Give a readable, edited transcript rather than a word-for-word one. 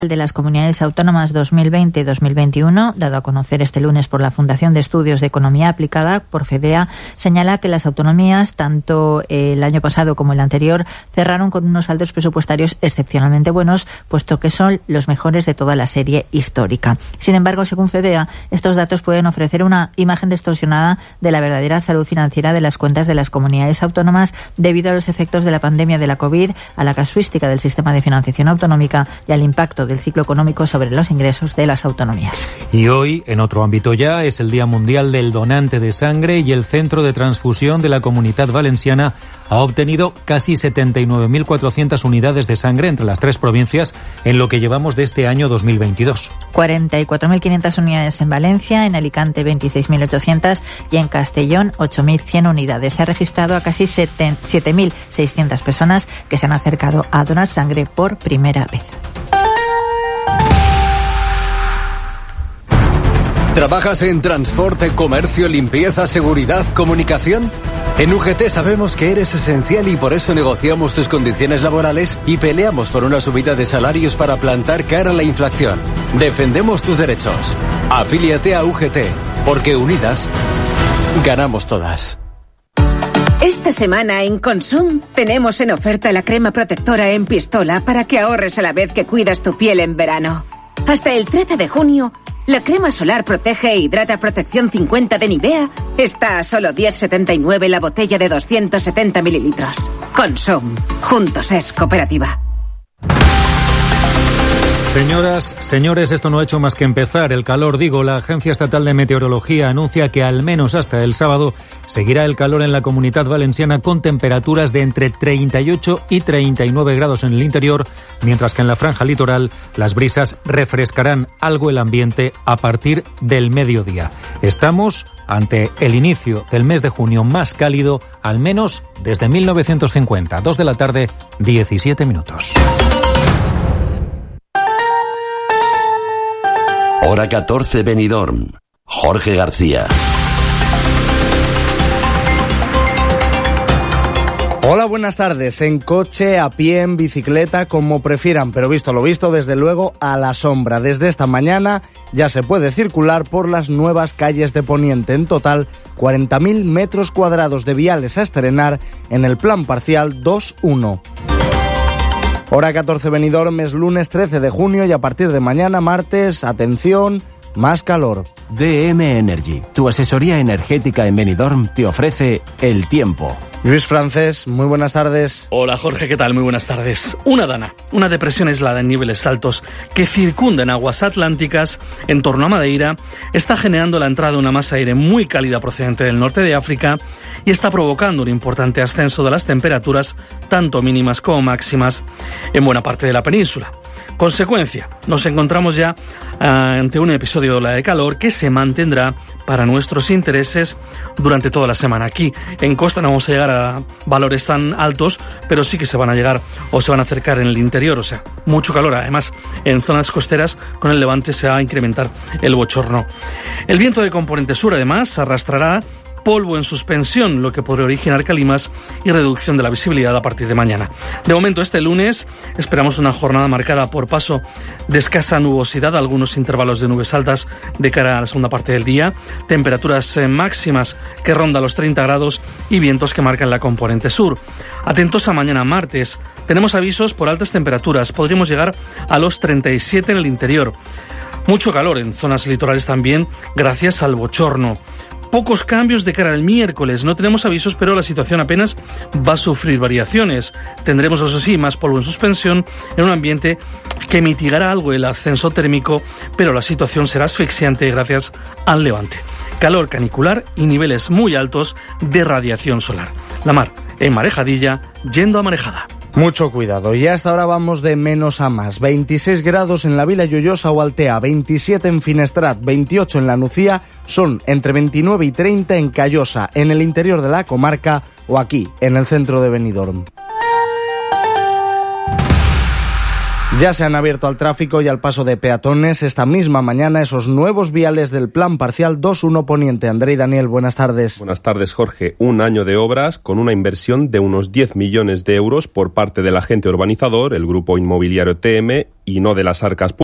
de las Comunidades Autónomas 2020-2021, dado a conocer este lunes por la Fundación de Estudios de Economía Aplicada, por FEDEA, señala que las autonomías, tanto el año pasado como el anterior, cerraron con unos saldos presupuestarios excepcionalmente buenos, puesto que son los mejores de toda la serie histórica. Sin embargo, según FEDEA, estos datos pueden ofrecer una imagen distorsionada de la verdadera salud financiera de las cuentas de las comunidades autónomas debido a los efectos de la pandemia de la COVID, a la casuística del sistema de financiación autonómica y al impacto del ciclo económico sobre los ingresos de las autonomías. Y hoy, en otro ámbito ya, es el Día Mundial del Donante de Sangre y el Centro de Transfusión de la Comunitat Valenciana ha obtenido casi 79.400 unidades de sangre entre las tres provincias en lo que llevamos de este año 2022. 44.500 unidades en Valencia, en Alicante 26.800 y en Castellón 8.100 unidades. Se ha registrado a casi 7.600 personas que se han acercado a donar sangre por primera vez. ¿Trabajas en transporte, comercio, limpieza, seguridad, comunicación? En UGT sabemos que eres esencial y por eso negociamos tus condiciones laborales y peleamos por una subida de salarios para plantar cara a la inflación. Defendemos tus derechos. Afíliate a UGT, porque unidas ganamos todas. Esta semana en Consum tenemos en oferta la crema protectora en pistola para que ahorres a la vez que cuidas tu piel en verano. Hasta el 13 de junio, la crema solar protege e hidrata protección 50 de Nivea está a solo 10,79 la botella de 270 mililitros. Consum. Juntos es cooperativa. Señoras, señores, esto no ha hecho más que empezar. El calor, la Agencia Estatal de Meteorología anuncia que al menos hasta el sábado seguirá el calor en la Comunitat Valenciana con temperaturas de entre 38 y 39 grados en el interior, mientras que en la franja litoral las brisas refrescarán algo el ambiente a partir del mediodía. Estamos ante el inicio del mes de junio más cálido, al menos desde 1950. 2 de la tarde, 17 minutos. Hora 14 Benidorm. Jorge García. Hola, buenas tardes. En coche, a pie, en bicicleta, como prefieran, pero visto lo visto, desde luego a la sombra. Desde esta mañana ya se puede circular por las nuevas calles de Poniente. En total, 40.000 metros cuadrados de viales a estrenar en el plan parcial 2.1. Hora 14 Benidorm, es lunes 13 de junio y a partir de mañana, martes, atención, más calor. DM Energy, tu asesoría energética en Benidorm, te ofrece el tiempo. Luis Francés, muy buenas tardes. Hola Jorge, ¿qué tal? Muy buenas tardes. Una dana, una depresión aislada en niveles altos que circunda en aguas atlánticas en torno a Madeira, está generando la entrada de una masa de aire muy cálida procedente del norte de África y está provocando un importante ascenso de las temperaturas, tanto mínimas como máximas, en buena parte de la península. Consecuencia, nos encontramos ya ante un episodio de ola de calor que se mantendrá para nuestros intereses durante toda la semana. Aquí en costa no vamos a llegar a valores tan altos, pero sí que se van a llegar o se van a acercar en el interior, o sea, mucho calor. Además, en zonas costeras con el levante se va a incrementar el bochorno. El viento de componente sur, además, arrastrará polvo en suspensión, lo que podría originar calimas y reducción de la visibilidad a partir de mañana. De momento, este lunes esperamos una jornada marcada por paso de escasa nubosidad, algunos intervalos de nubes altas de cara a la segunda parte del día, temperaturas máximas que rondan los 30 grados y vientos que marcan la componente sur. Atentos a mañana martes, tenemos avisos por altas temperaturas, podríamos llegar a los 37 en el interior. Mucho calor en zonas litorales también, gracias al bochorno. Pocos cambios de cara al miércoles. No tenemos avisos, pero la situación apenas va a sufrir variaciones. Tendremos, eso sí, más polvo en suspensión en un ambiente que mitigará algo el ascenso térmico, pero la situación será asfixiante gracias al levante. Calor canicular y niveles muy altos de radiación solar. La mar en marejadilla, yendo a marejada. Mucho cuidado, y hasta ahora vamos de menos a más. 26 grados en la Vila Lloyosa o Altea, 27 en Finestrat, 28 en la Nucía, son entre 29 y 30 en Callosa, en el interior de la comarca o aquí, en el centro de Benidorm. Ya se han abierto al tráfico y al paso de peatones esta misma mañana esos nuevos viales del Plan Parcial 2.1 Poniente. André y Daniel, buenas tardes. Buenas tardes, Jorge. Un año de obras con una inversión de unos 10 millones de euros por parte del agente urbanizador, el grupo inmobiliario TM, y no de las arcas públicas.